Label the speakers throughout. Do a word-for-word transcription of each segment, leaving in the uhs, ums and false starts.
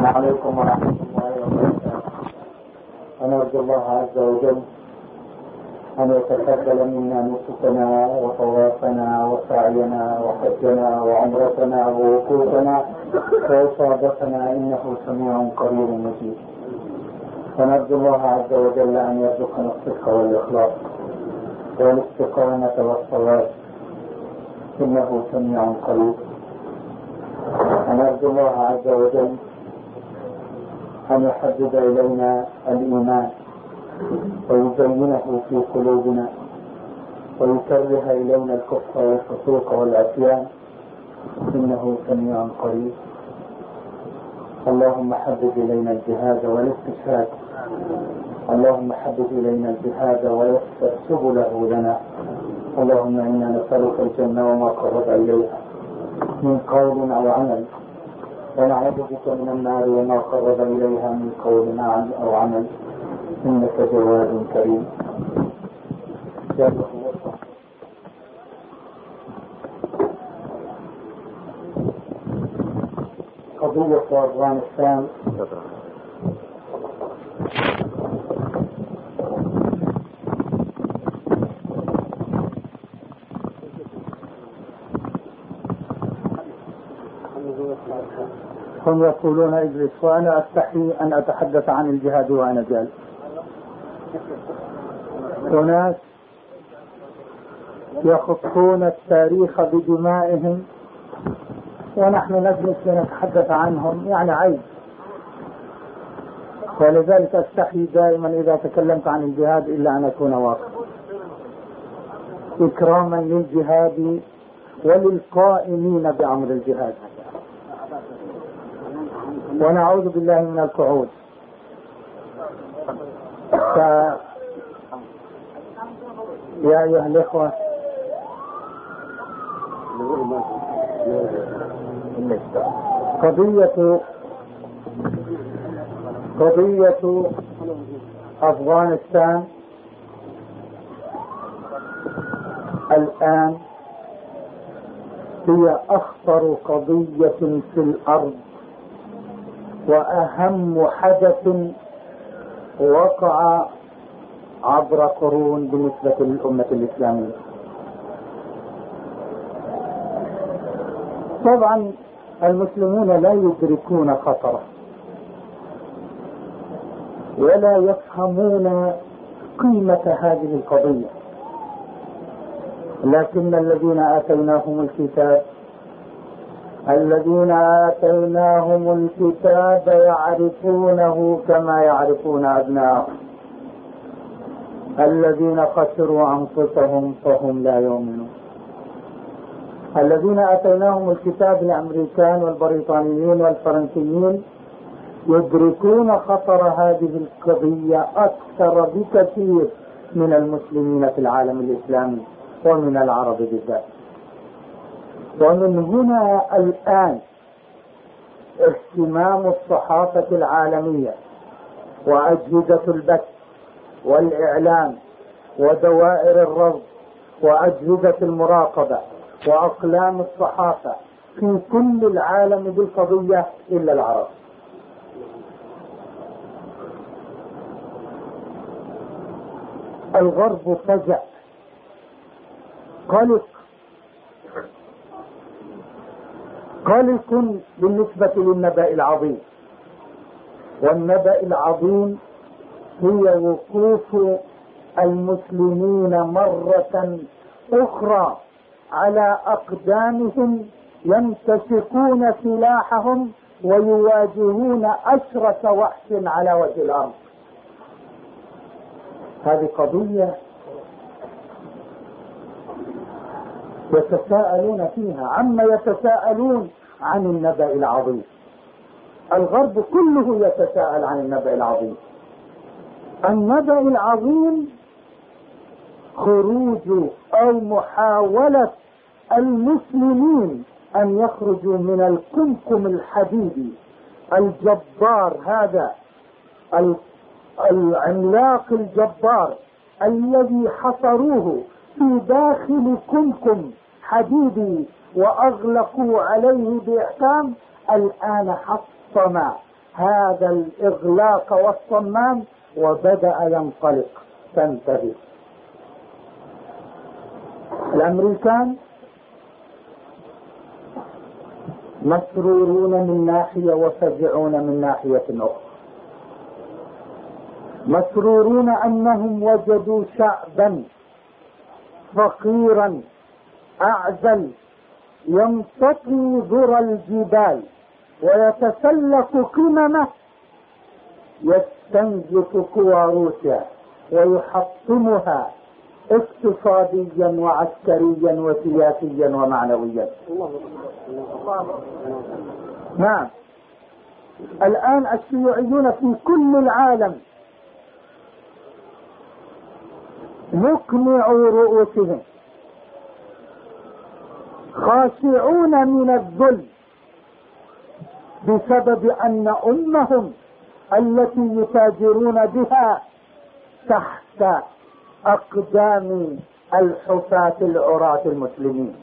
Speaker 1: السلام عليكم ورحمة الله وبركاته. ونرجو الله عز وجل أن يتقبل منا نسكنا وطوافنا وسعينا وحجنا وعمرتنا ووقوفنا وإصابتنا إنه سميع قريب مجيد. ونرجو الله عز وجل أن يرزقنا الصدق والإخلاص والاستقامة والصلاة إنه سميع قريب. ونرجو الله عز وجل أن يحبب إلينا الإيمان ويزينه في قلوبنا ويكره إلينا الكفر والفسوق والعصيان إنه سميع قريب. اللهم حبب إلينا الجهاد والاستشهاد، اللهم حبب إلينا الجهاد ويسر سبله لنا. اللهم إنا نسألك الجنة وما قرب إليها من قول أو عمل، ونعوذ بك من النار وما قرب إليها من قول أو عمل، إنك جواد كريم. قضية أفغانستان هم يقولون اجلس، وأنا أستحي أن أتحدث عن الجهاد وأنا جالس. أناس يخطون التاريخ بدمائهم ونحن نجلس لنتحدث عنهم، يعني عيب. ولذلك أستحي دائما إذا تكلمت عن الجهاد إلا أن أكون واقفا إكراما للجهاد وللقائمين بأمر الجهاد، ونعوذ بالله من القعود. ف... يا أيها الإخوة، قضية قضية أفغانستان الآن هي أخطر قضية في الأرض وأهم حدث وقع عبر قرون بالنسبة للأمة الإسلامية. طبعا المسلمون لا يدركون خطره ولا يفهمون قيمة هذه القضية، لكن الذين آتيناهم الكتاب الذين آتيناهم الكتاب يعرفونه كما يعرفون أبناءهم الذين خسروا أنفسهم فهم لا يؤمنون. الذين آتيناهم الكتاب الأمريكان والبريطانيين والفرنسيين يدركون خطر هذه القضية أكثر بكثير من المسلمين في العالم الإسلامي ومن العرب بالذات. ومن هنا الآن اهتمام الصحافة العالمية وأجهزة البث والإعلام ودوائر الرصد وأجهزة المراقبة وأقلام الصحافة في كل العالم بالقضية إلا العرب. الغرب فزع قلق قلق بالنسبة للنبأ العظيم، والنبأ العظيم هي وقوف المسلمين مرة أخرى على أقدامهم يمتسكون سلاحهم ويواجهون أشرس وحش على وجه الأرض. هذه قضية يتساءلون فيها عما يتساءلون عن النبأ العظيم. الغرب كله يتساءل عن النبأ العظيم. النبأ العظيم خروج أو محاولة المسلمين أن يخرجوا من الكمكم الحديدي الجبار هذا العملاق الجبار الذي حصروه في داخل كمكم حديدي وأغلقوا عليه بإحكام. الآن حطم هذا الإغلاق والصمام وبدأ ينطلق. تنتبه، الأمريكان مسرورون من ناحية وفزعون من ناحية أخرى. مسرورون أنهم وجدوا شعبا فقيرا أعزل يمتطي ذرى الجبال ويتسلق قممه، يستنزف قوى روسيا ويحطمها اقتصاديا وعسكريا وسياسيا ومعنويا. نعم، الآن الشيوعيون في كل العالم مقنعوا رؤوسهم، خاشعون من الذل بسبب أن أمهم التي يتاجرون بها تحت أقدام الحفاة العراة المسلمين.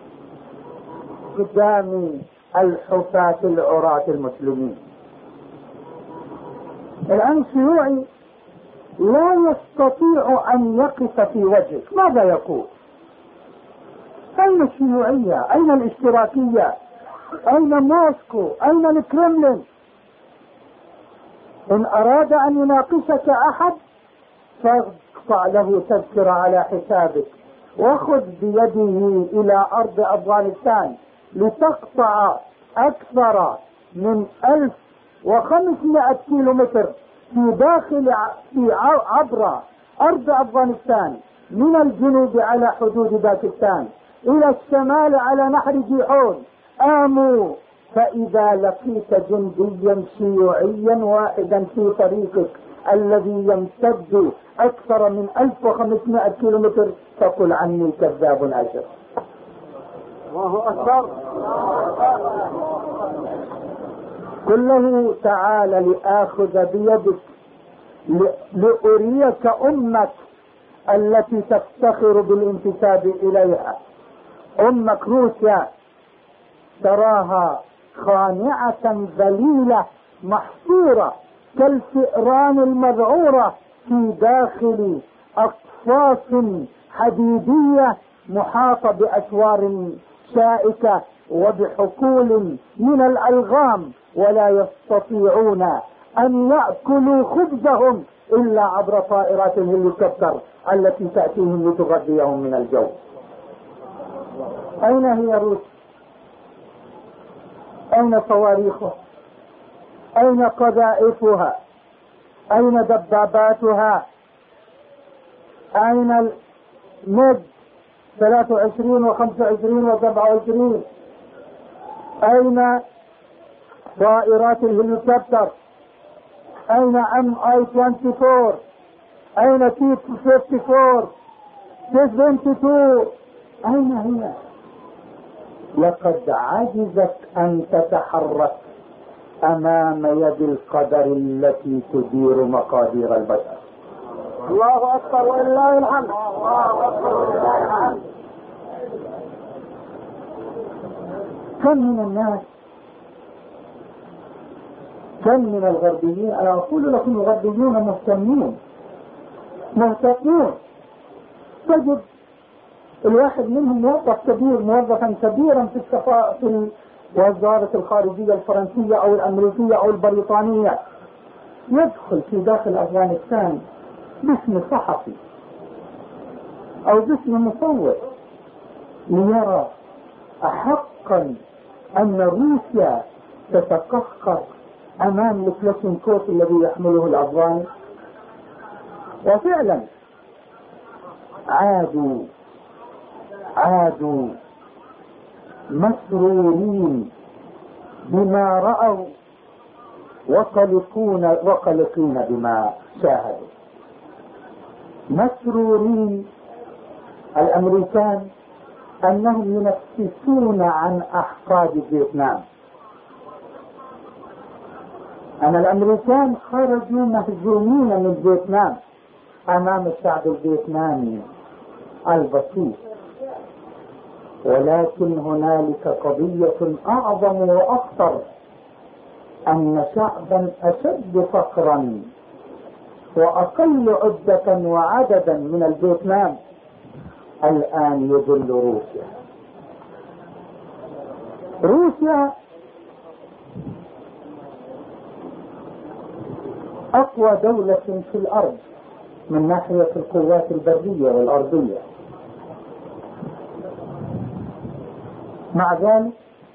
Speaker 1: أقدام الحفاة العراة المسلمين. الآن الشيوعي لا يستطيع أن يقف في وجهك. ماذا يقول؟ أين الشيوعية؟ أين الاشتراكية؟ أين موسكو؟ أين الكرملين؟ إن أراد أن يناقشك أحد فاقطع له تذكرة على حسابك، وخذ بيده إلى أرض أفغانستان لتقطع أكثر من ألف وخمسمائة كيلو متر في داخل في عبر أرض أفغانستان، من الجنوب على حدود باكستان إلى الشمال على نهر جيحون. آموا، فإذا لقيت جنديا شيوعيا واحدا في طريقك الذي يمتد أكثر من ألف وخمسمائة كيلو متر فقل عني كذاب أشر. الله أكبر. قل له تعال لآخذ بيدك لأريك أمك التي تفتخر بالانتساب إليها. أمك روسيا تراها خانعة ذليلة محصورة كالفئران المذعورة في داخل أقفاص حديدية محاطة بأسوار شائكة وبحقول من الألغام، ولا يستطيعون أن يأكلوا خبزهم إلا عبر طائرات الهليكوبتر التي تأتيهم لتغذيهم من الجو. أين هي روسيا؟ أين صواريخها؟ أين قذائفها؟ أين دباباتها؟ أين الميج ثلاثة وعشرين وخمسة وعشرين وسبعة وعشرين؟ أين طائرات الهليكوبتر؟ أين ام اي أربعة وعشرين؟ أين تي خمسة وخمسين؟ تي اثنين وعشرين؟ أين هي؟ لقد عجزت أن تتحرك أمام يد القدر التي تدير مقادير البشر. الله أكبر ولله الحمد. الله أكبر ولله الحمد. كم من الناس، كم من الغربيين، أنا أقول لكم الغربيون مهتمين مهتمون، تجد الواحد منهم موظف كبير، موظفا كبيرا في السفارة في وزارة الخارجية الفرنسية أو الأمريكية أو البريطانية، يدخل في داخل أفغانستان باسم صحفي أو باسم مصور ليرى أحقا أن روسيا تتقهقر أمام الكلاشينكوف الذي يحمله الأفغاني. وفعلا عادوا عادوا مسرورين بما رأوا وقلقون وقلقين بما شاهدوا. مسرورين الأمريكان أنهم ينفسون عن أحقاد فيتنام. أن الأمريكان خرجوا مهزومين من فيتنام أمام الشعب الفيتنامي البسيط، ولكن هنالك قضية أعظم وأخطر أن شعبا أشد فقرا وأقل عدة وعددا من الفيتنام الآن يذل روسيا. روسيا أقوى دولة في الأرض من ناحية القوات البرية والأرضية، مع ذلك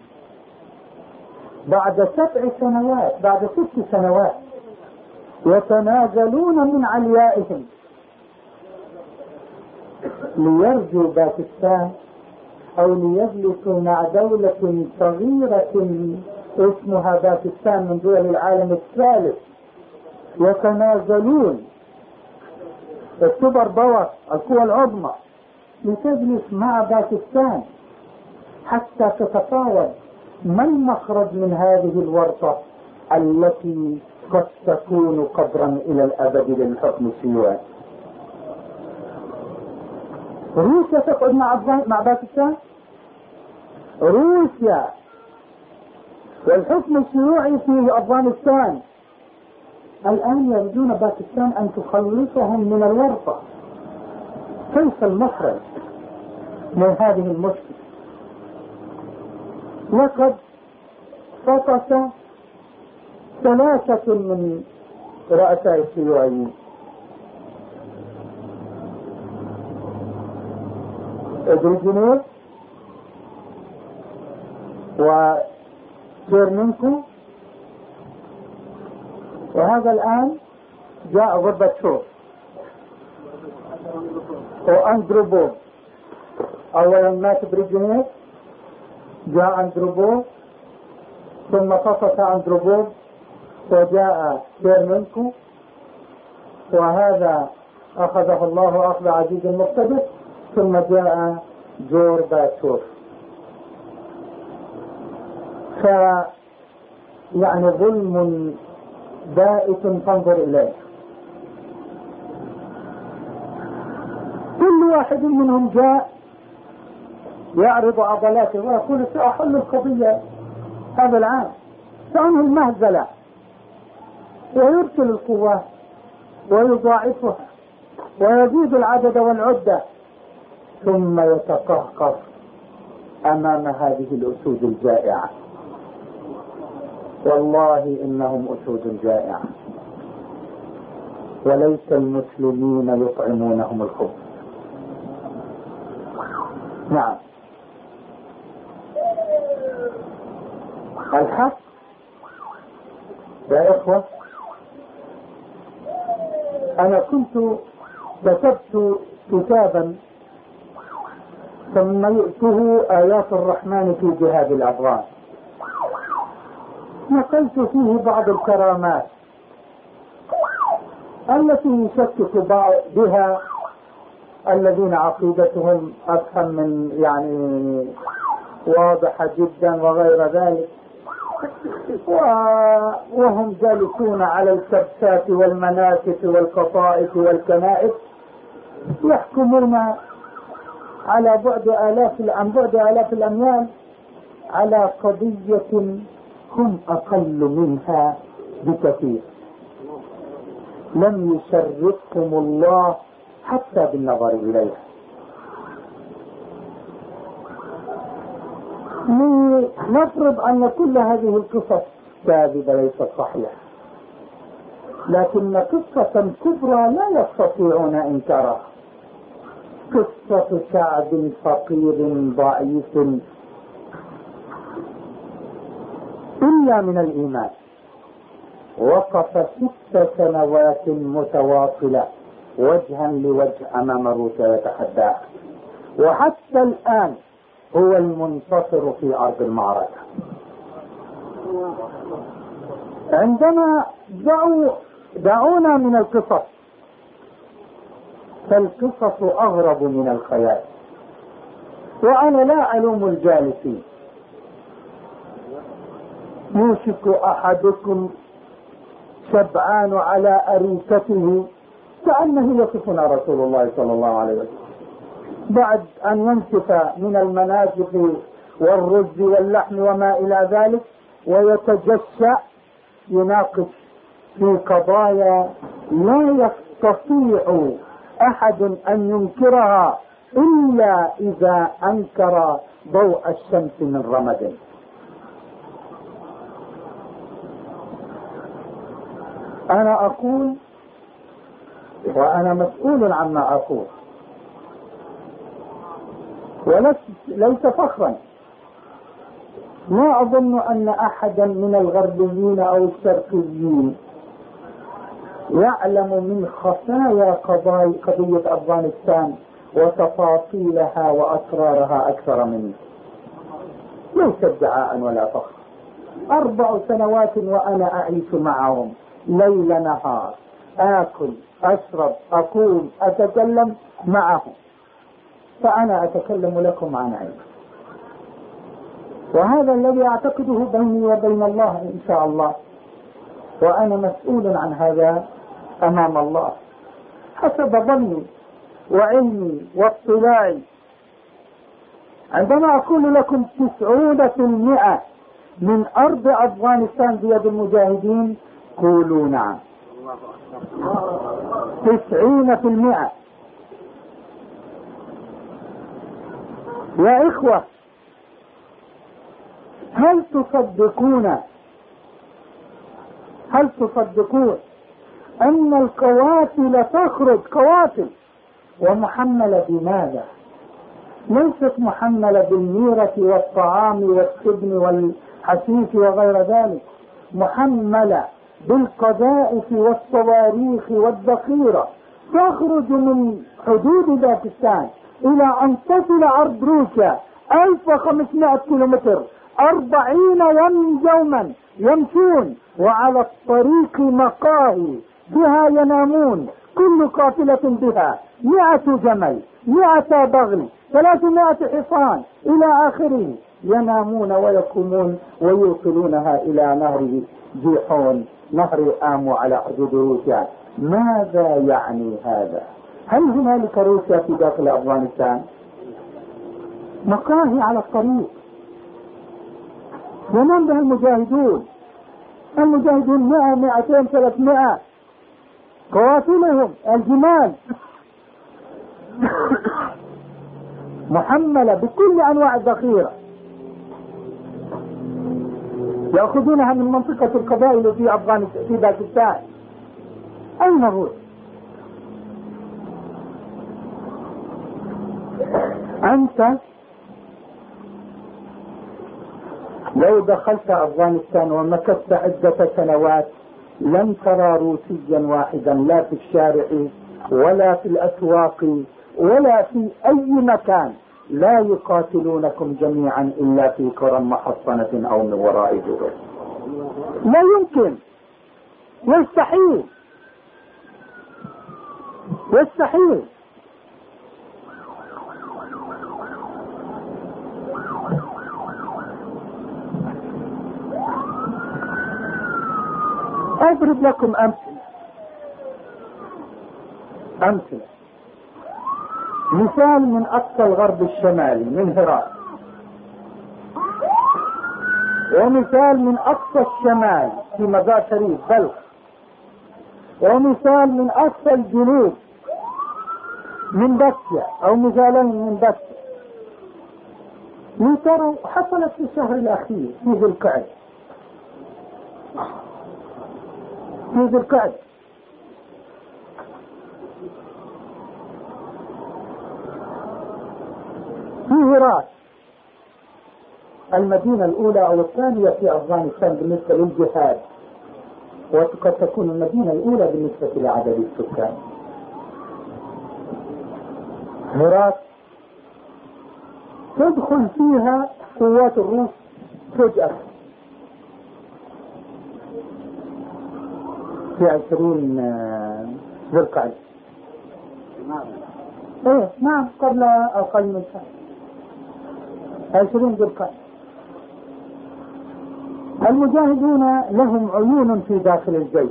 Speaker 1: بعد سبع سنوات بعد ست سنوات يتنازلون من عليائهم ليرجوا باكستان أو ليجلسوا مع دولة صغيرة اسمها باكستان من دول العالم الثالث. يتنازلون السوبر باور القوى العظمى لتجلس مع باكستان حتى تتفاوض ما المخرج من هذه الورطة التي قد تكون قبرا إلى الأبد للحكم الشيوعي. روسيا تقعد مع مع باكستان، روسيا والحكم الشيوعي في أفغانستان الآن يريدون باكستان أن تخلصهم من الورطة. كيف المخرج من هذه المشكلة؟ لقد سقط ثلاثة من رؤساء الشيوعيين، بريجنيف وتشيرنينكو، وهذا الآن جاء غورباتشوف وأندروبوف. أولا مات بريجنيف، جاء أندروبوف، ثم سقط أندروبوف وجاء تشيرنينكو، وهذا أخذه الله أخذ عزيز مقتدر، ثم جاء غورباتشوف. ف يعني ظلم بائس تنظر إليه. كل واحد منهم جاء يعرض عضلاته ويقول سأحل القضية هذا العام، سأنهي المهزلة، ويرسل القوات ويضاعفها ويزيد العدد والعدة، ثم يتقهقر أمام هذه الأسود الجائعة. والله إنهم أسود جائعة، وليس المسلمين يطعمونهم الخبز. نعم، الحق يا إخوة. أنا كنت كتبت كتابا سميته آيات الرحمن في جهاد الأفغان، نقلت فيه بعض الكرامات التي يشكك بها الذين عقيدتهم أفهم من يعني واضحة جدا وغير ذلك، وهم جالسون على الكبسات والمناكس والقطائف والكنائس يحكمون على بعد آلاف عن بعد آلاف الأميال على قضية هم أقل منها بكثير. لم يشرفكم الله حتى بالنظر إليها. نفرض أن كل هذه القصص كاذبة ليست صحيحة، لكن قصة كبرى لا يستطيعون إنكارها، قصة شعب فقير ضعيف إلا من الإيمان وقف ست سنوات متواصلة وجها لوجه أمام روسيا يتحداها، وحتى الآن هو المنتصر في أرض المعركة. عندما دعوا دعونا من القصص، فالقصص أغرب من الخيال، وأنا لا ألوم الجالسين. يوشك أحدكم شبعان على أريكته كأنه يصفنا رسول الله صلى الله عليه وسلم بعد أن ينشف من المناجف والرز واللحم وما إلى ذلك ويتجشأ يناقش في قضايا لا يستطيع أحد أن ينكرها إلا إذا أنكر ضوء الشمس من رمد. أنا أقول وأنا مسؤول عما أقول، وليس فخرا. لا أظن أن أحدا من الغربيين أو الشرقيين يعلم من خفايا قضية أفغانستان وتفاصيلها وأسرارها أكثر مني. ليس ادعاء ولا فخر. أربع سنوات وأنا أعيش معهم ليل نهار، آكل أشرب أقول أتكلم معهم، فأنا أتكلم لكم عن علم، وهذا الذي أعتقده بيني وبين الله إن شاء الله، وأنا مسؤول عن هذا أمام الله حسب ظني وعلمي واطلاعي. عندما أقول لكم تسعون في المئة من أرض أفغانستان بيد المجاهدين قولوا نعم. تسعين في المئة يا إخوة، هل تصدقون هل تصدقون أن القوافل تخرج قوافل ومحملة بماذا؟ ليست محملة بالميرة والطعام والسبن والحشيش وغير ذلك، محملة بالقذائف والصواريخ والذخيرة، تخرج من حدود باكستان إلى أن تصل عرض روسيا ألف وخمسمائة كيلومتر، أربعين يوما يمشون، وعلى الطريق مقاهي بها ينامون، كل قافلة بها مئة جمل، مئة بغل، ثلاثمائة حصان إلى آخره، ينامون ويقومون ويوصلونها إلى نهر جيحون، نهر آمو على حدود روسيا. ماذا يعني هذا؟ هل هنالك روسيا في داخل أفغانستان؟ مقاهي على الطريق ينام بها المجاهدون، المجاهدون مئة مئتين ثلاثمائة، قوافلهم الجمال محملة بكل أنواع الذخيرة، يأخذونها من منطقة القبائل في أفغانستان في باكستان. أين هو؟ أنت لو دخلت أفغانستان ومكثت عدة سنوات لن ترى روسيا واحدا، لا في الشارع ولا في الأسواق ولا في أي مكان، لا يقاتلونكم جميعا إلا في قرى محصنة أو من وراء جدر. لا يمكن، يستحيل يستحيل. أضرب لكم أمثلة أمثلة مثال من أقصى الغرب الشمالي من هرات، ومثال من أقصى الشمال في مزار شريف بلخ، ومثال من أقصى الجنوب من بسيا أو مثالين من بسيا. ترى حصلت في الشهر الأخير في ذي القعدة في ذي القعدة في هرات، المدينة الأولى أو الثانية في أفغانستان بالنسبة للجهاد، وقد تكون المدينة الأولى بالنسبة لعدد السكان. هرات تدخل فيها قوات الروس فجأة في عشرين ذي القعدة. ايه نعم، قبل أقل من شهر، عشرين ذي القعدة. المجاهدون لهم عيون في داخل الجيش.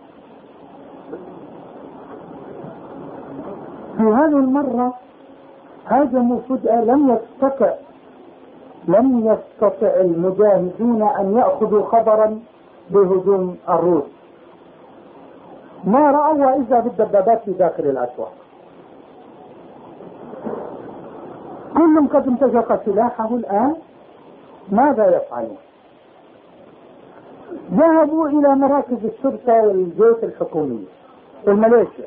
Speaker 1: في هذه المرة هاجموا فجأة، لم يستطع لم يستطع المجاهدون أن يأخذوا خبرا بهجوم الروس، ما رأوا وإذا بالدبابات في داخل الأسواق. كل قد امتزق سلاحه الآن، ماذا يفعلون؟ ذهبوا إلى مراكز الشرطة والجيش الحكومية والميليشيا،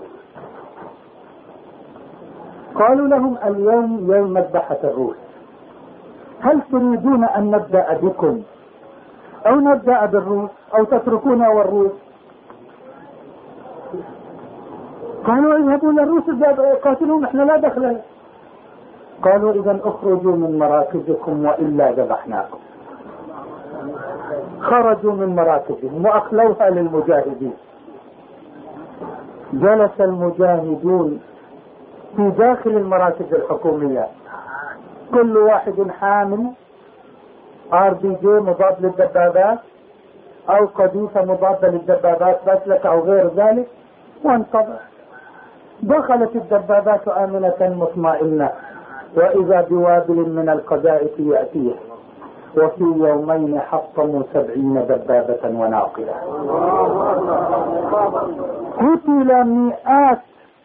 Speaker 1: قالوا لهم اليوم يوم مذبحة الروس، هل تريدون أن نبدأ بكم أو نبدأ بالروس أو تتركونا والروس؟ قالوا اذهبوا للروس قاتلهم، احنا لا دخل. قالوا اذا اخرجوا من مراكزكم وإلا ذبحناكم. خرجوا من مراكزهم وأخلوها للمجاهدين. جلس المجاهدون في داخل المراكز الحكومية، كل واحد حامل ار بي جي مضاد للدبابات او قذيفة مضادة للدبابات بسلك او غير ذلك، وانتظر. دخلت الدبابات آمنة مطمئنة، وإذا بوابل من القذائف يأتيه، وفي يومين حطموا سبعين دبابة وناقلة. قتل مئات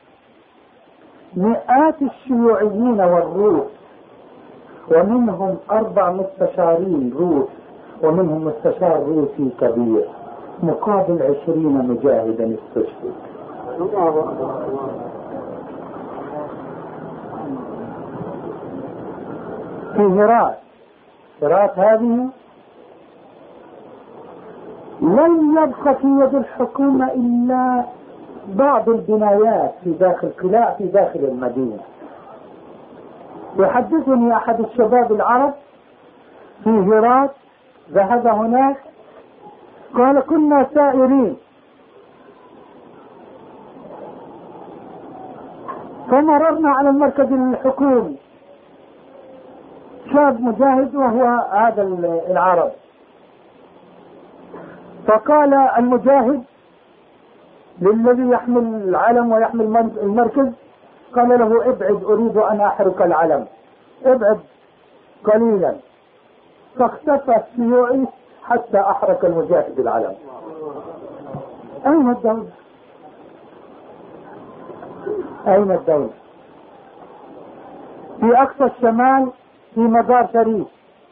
Speaker 1: مئات الشيوعيين والروس، ومنهم أربع مستشارين روس، ومنهم مستشار روسي كبير، مقابل عشرين مجاهدا استشهد. في هرات هرات هذه لم يبقى في يد الحكومة إلا بعض البنايات في داخل قلاع في داخل المدينة. يحدثني أحد الشباب العرب في هرات ذهب هناك، قال كنا سائرين فمررنا على المركز الحكومي، شاب مجاهد وهو هذا العرب، فقال المجاهد للذي يحمل العلم ويحمل المركز، قال له ابعد أريد أن أحرق العلم، ابعد قليلا. فاختفى الشيوعي حتى أحرق المجاهد العلم. أين الدولة؟ أين الدولة؟ في أقصى الشمال في مزار شريف،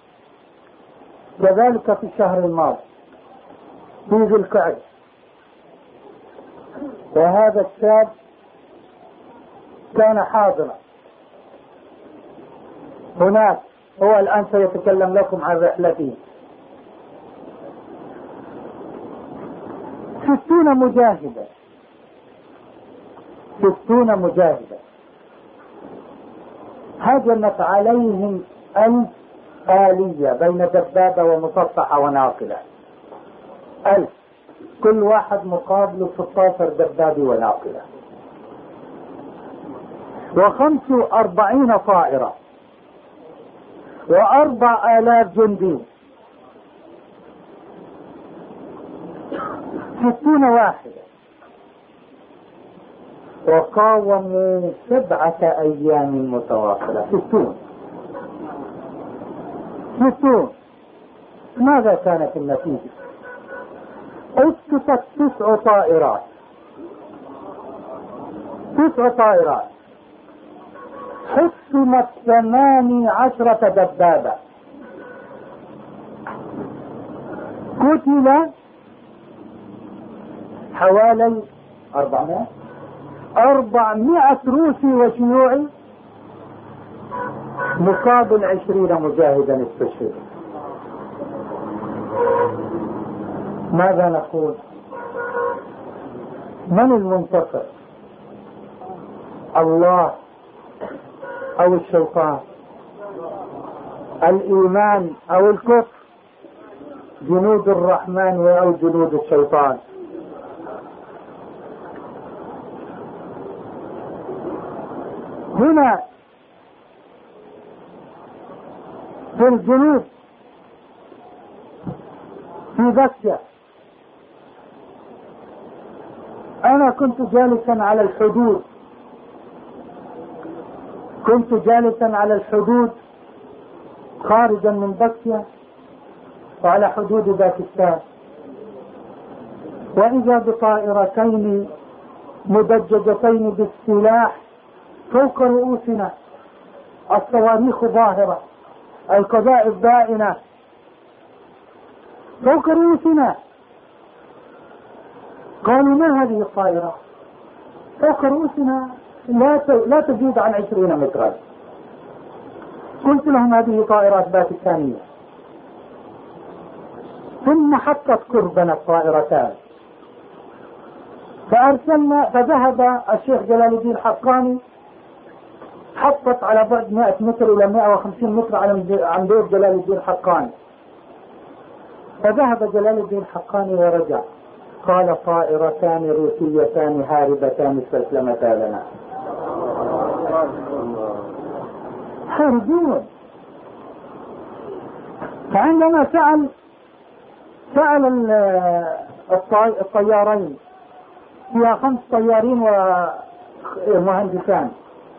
Speaker 1: كذلك في الشهر الماضي في ذي القعدة، وهذا الشاب كان حاضرا هناك، هو الآن سيتكلم لكم عن رحلته. ستون مجاهدا ستون مجاهدا هجمت عليهم ألف آلية بين دبابة ومسطحة وناقلة، ألف، كل واحد مقابل ستة عشر دبابة وناقلة، وخمس وأربعين طائرة، وأربع آلاف جندي، ستون واحدة، وقاوموا سبعة أيام متواصلة. ستون ستون ماذا كانت النتيجة؟ اسقطت تسع طائرات تسع طائرات حطمت ثماني عشرة دبابة، قتل حوالي أربعمائة أربعمائة روسي وشيوعي مقابل عشرين مجاهدا استشهدوا. ماذا نقول؟ من المنتصر؟ الله أو الشيطان؟ الإيمان أو الكفر؟ جنود الرحمن أو جنود الشيطان؟ هنا في الجنوب في داكيا أنا كنت جالسا على الحدود كنت جالسا على الحدود خارجا من داكيا وعلى حدود باكستان، وإذا بطائرتين مدججتين بالسلاح فوق رؤوسنا، الصواريخ ظاهرة، القذائف بائنة فوق رؤوسنا. قالوا ما هذه الطائرة؟ فوق رؤوسنا لا لا تزيد عن عشرين مترا. قلت لهم هذه طائرات باكستانية. ثم حطت قربنا الطائرتان، فأرسلنا، فذهب الشيخ جلال الدين الحقاني، حطت على بعد مئة متر إلى مئة وخمسين متر عن بيت جلال الدين الحقاني. فذهب جلال الدين الحقاني ورجع، قال طائرتان روسيتان هاربتان استسلمتا لنا. هاربون. فعندما سأل سأل الطيارين، فيها خمس طيارين ومهندسان،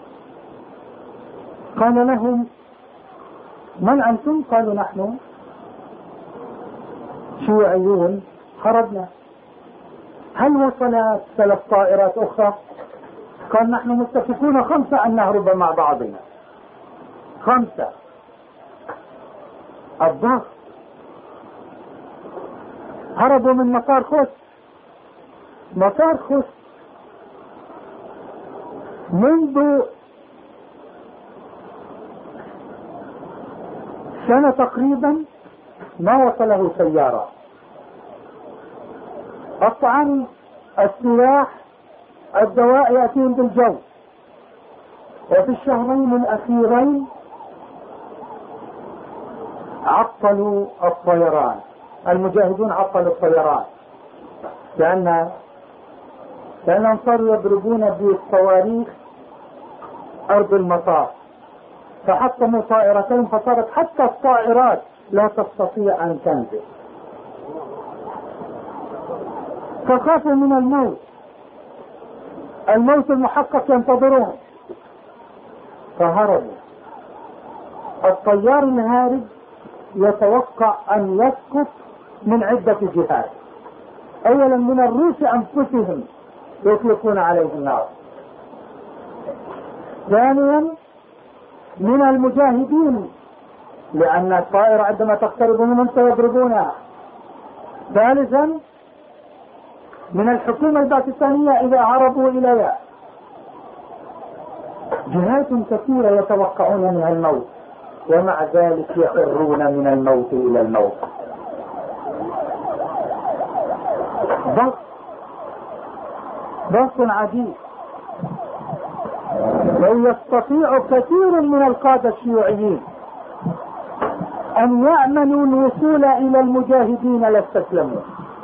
Speaker 1: قال لهم من أنتم؟ قالوا نحن شيوعيون هربنا. هل وصلت ثلاث طائرات أخرى؟ قال نحن متفقون خمسة أن نهرب مع بعضنا. خمسة. الضغط. هربوا من مطار خوست. مطار خوست منذ سنة تقريبا ما وصله سيارة. الطعام، السلاح، الدواء يأتين بالجو. وفي الشهرين الأخيرين عطلوا الطيران، المجاهدون عطلوا الطيران، لأن لأنهم صاروا يضربون بالصواريخ أرض المطار، فحطموا طائرتين، فصارت حتى الطائرات لا تستطيع أن تنزل، فخافوا من الموت، الموت المحقق ينتظرهم، فهربوا. الطيار الهارب يتوقع أن يسقط من عدة جهات. أولا من الروس أنفسهم يطلقون عليه النار، ثانيا من المجاهدين لأن الطائرة عندما تقترب منهم سيضربونها، ثالثا من الحكومة الباكستانية إذا هربوا إليها. جهات كثيرة يتوقعون منها الموت، ومع ذلك يفرون من الموت إلى الموت. ضغط ضغط عجيب. لو يستطيع كثير من القادة الشيوعيين أن يأمنوا الوصول إلى المجاهدين لاستسلموا،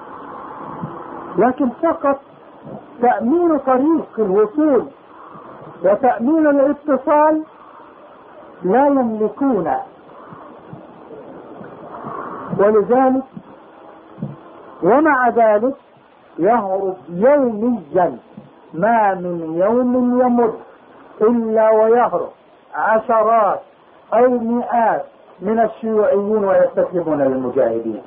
Speaker 1: لكن فقط تأمين طريق الوصول وتأمين الاتصال لا يملكون. ولذلك ومع ذلك يهرب يوميا، ما من يوم يمر إلا ويهرب عشرات أو مئات من الشيوعيين ويستسلمون للمجاهدين.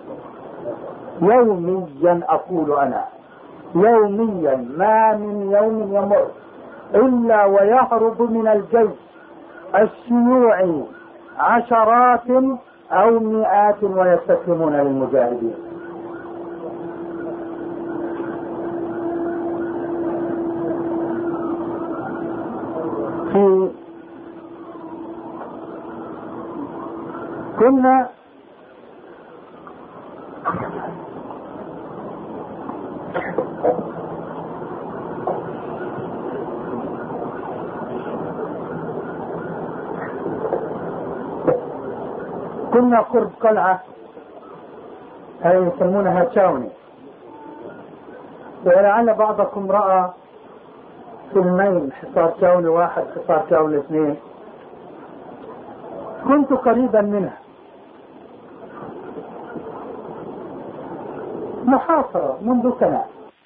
Speaker 1: يوميا أقول أنا، يوميا ما من يوم يمر إلا ويهرب من الجيش الشيوعي عشرات أو مئات ويستسلمون للمجاهدين. في كنا كنا قرب قلعة هي يسمونها تشاوني، ولعل بعضكم رأى فيلمين، حصار تشاوني واحد، حصار تشاوني اثنين. كنت قريبا منها، محاصرة منذ سنة.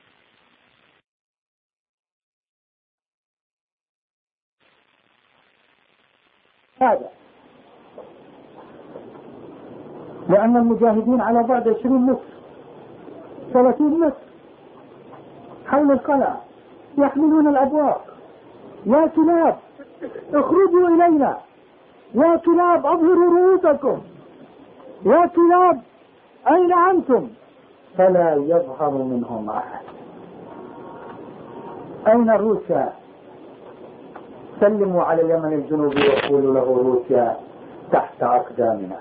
Speaker 1: هذا لأن المجاهدين على بعد عشرين متر ثلاثين متر حول القلعة يحملون الأبواق. يا كلاب اخرجوا إلينا، يا كلاب أظهروا رؤوسكم، يا كلاب أين أنتم؟ فلا يظهر منهم أحد. أين روسيا؟ سلموا على اليمن الجنوبي وقولوا له روسيا تحت أقدامنا.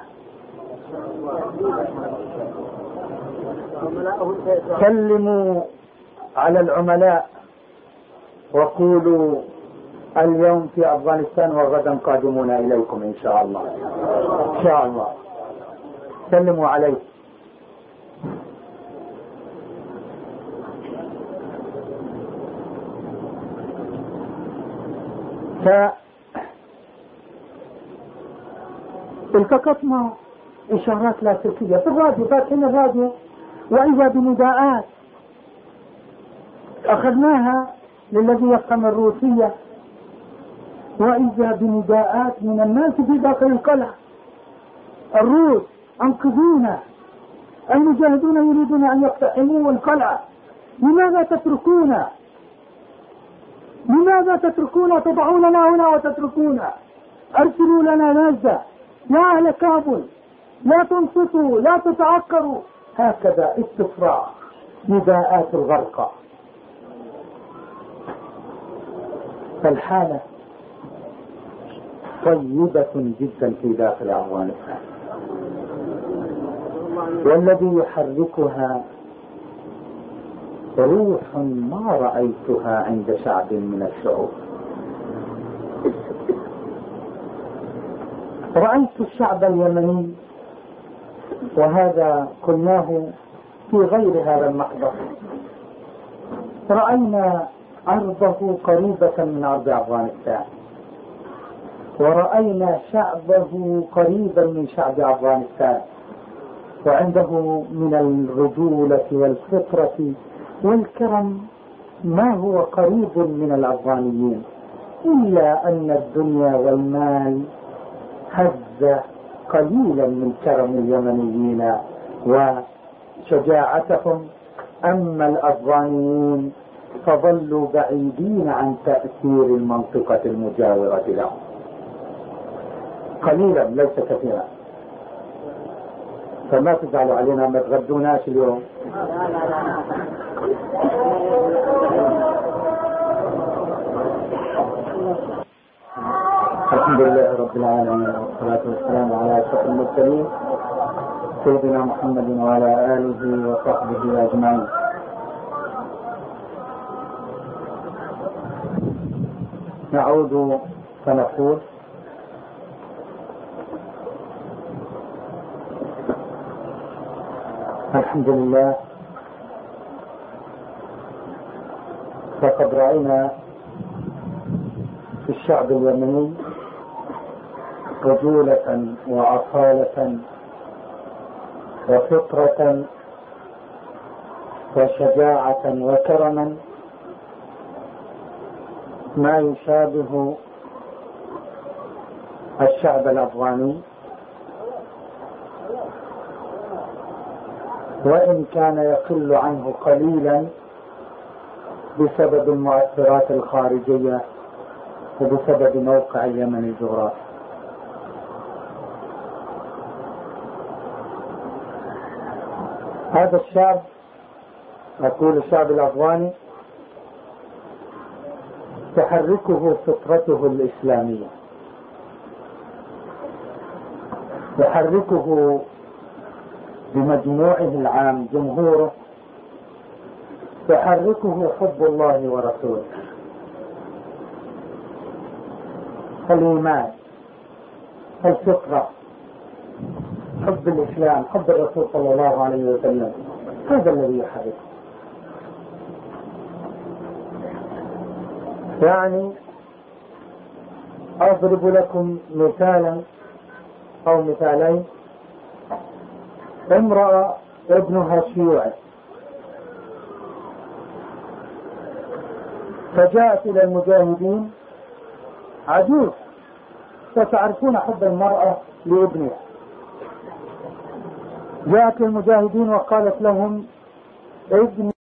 Speaker 1: سلموا على العملاء وقولوا اليوم في أفغانستان وغدا قادمون إليكم إن شاء الله. إن شاء الله سلموا عليه. فالتقطنا إشارات لاسلكية في الراديو، فاتحين الراديو وإذا بنداءات أخذناها للذي يفهم الروسية، وإذا بنداءات من الناس في داخل القلعة: الروس أنقذونا، المجاهدون يريدون أن يقتحموا القلعة، لماذا تتركونا؟ لماذا تتركونا؟ تضعوننا هنا وتتركونا، أرسلوا لنا نجدة، يا أهل كابل لا تنصتوا لا تتعكروا. هكذا استفراغ نداءات الغرقى. فالحالة طيبة جدا في داخل أفغانستان، والذي يحركها روح ما رأيتها عند شعب من الشعوب. رأيت الشعب اليمني، وهذا قلناه في غير هذا المحضر، رأينا أرضه قريبة من أرض أفغانستان، ورأينا شعبه قريبا من شعب أفغانستان، وعنده من الرجولة والفطرة والكرم ما هو قريب من الأفغانيين، إلا أن الدنيا والمال هز قليلا من كرم اليمنيين وشجاعتهم. أما الأفغانيين فظلوا بعيدين عن تأثير المنطقة المجاورة لهم، قليلا ليس كثيرا. فما تزعلوا علينا ما تغدوناش اليوم. الحمد لله رب العالمين، والصلاة والسلام على أشرف المرسلين سيدنا محمد وعلى آله وصحبه أجمعين. نعود فنقول: الحمد لله، فقد رأينا في الشعب اليمني رجولة وأصالة وفطرة وشجاعة وكرما ما يشابه الشعب الأفغاني، وإن كان يقل عنه قليلا بسبب المؤثرات الخارجية وبسبب موقع اليمن الجغرافي. هذا الشعب، أقول الشعب الأفغاني، تحركه فطرته الإسلامية، يحركه بمجموعه العام جمهوره، يحركه حب الله ورسوله، الإيمان، الفطرة، حب الإسلام، حب الرسول صلى الله عليه وسلم، هذا الذي يحركه. يعني أضرب لكم مثالا أو مثالين. امرأة ابنها شيوعي، فجاءت إلى المجاهدين عجوز، وتعرفون حب المرأة لابنها، جاءت للمجاهدين وقالت لهم: ابني